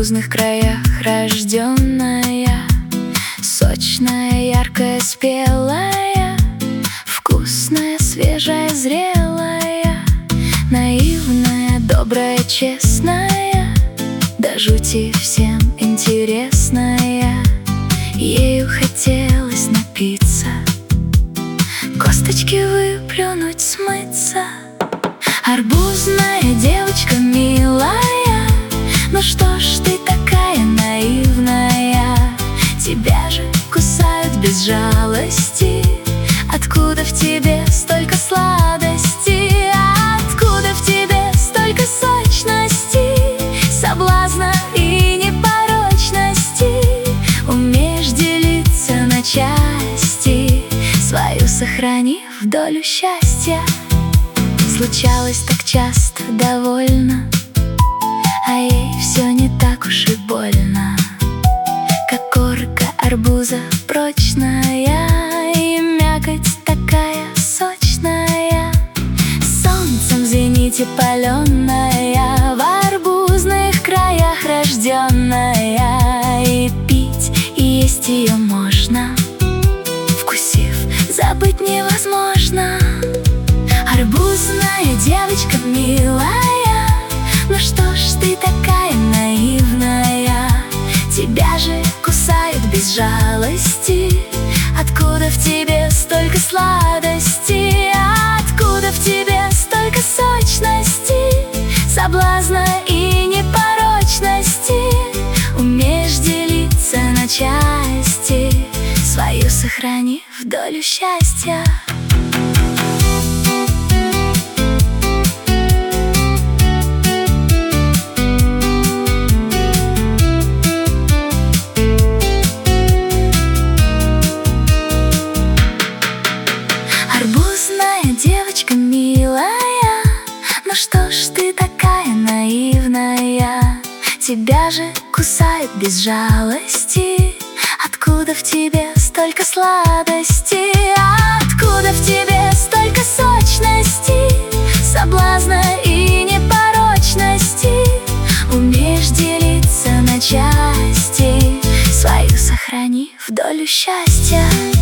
арбузных краях рожденная, сочная, яркая, спелая, вкусная, свежая, зрелая, наивная, добрая, честная, до жути всем интересная. Ею хотелось напиться, косточки выплюнуть, смыться. Арбузная девочка милая, ну что ж ты такая наивная? Тебя же кусают без жалости. Откуда в тебе столько сладости? Откуда в тебе столько сочности, соблазна и непорочности? Умеешь делиться на части, свою сохранив долю счастья. Случалось так часто довольно, а ей все не так уж и больно. Как корка арбуза прочная, и мякоть такая сочная, солнцем в зените паленая, в арбузных краях рожденная. И пить, и есть ее можно, вкусив, забыть невозможно. Арбузная девочка милая, ну что ж ты такая наивная? Тебя же кусают без жалости. Откуда в тебе столько сладости? Откуда в тебе столько сочности, соблазна и непорочности? Умеешь делиться на части, свою сохранив долю счастья. Девочка милая, ну что ж ты такая наивная? Тебя же кусают без жалости. Откуда в тебе столько сладости? Откуда в тебе столько сочности, соблазна и непорочности? Умеешь делиться на части, свою сохранив долю счастья.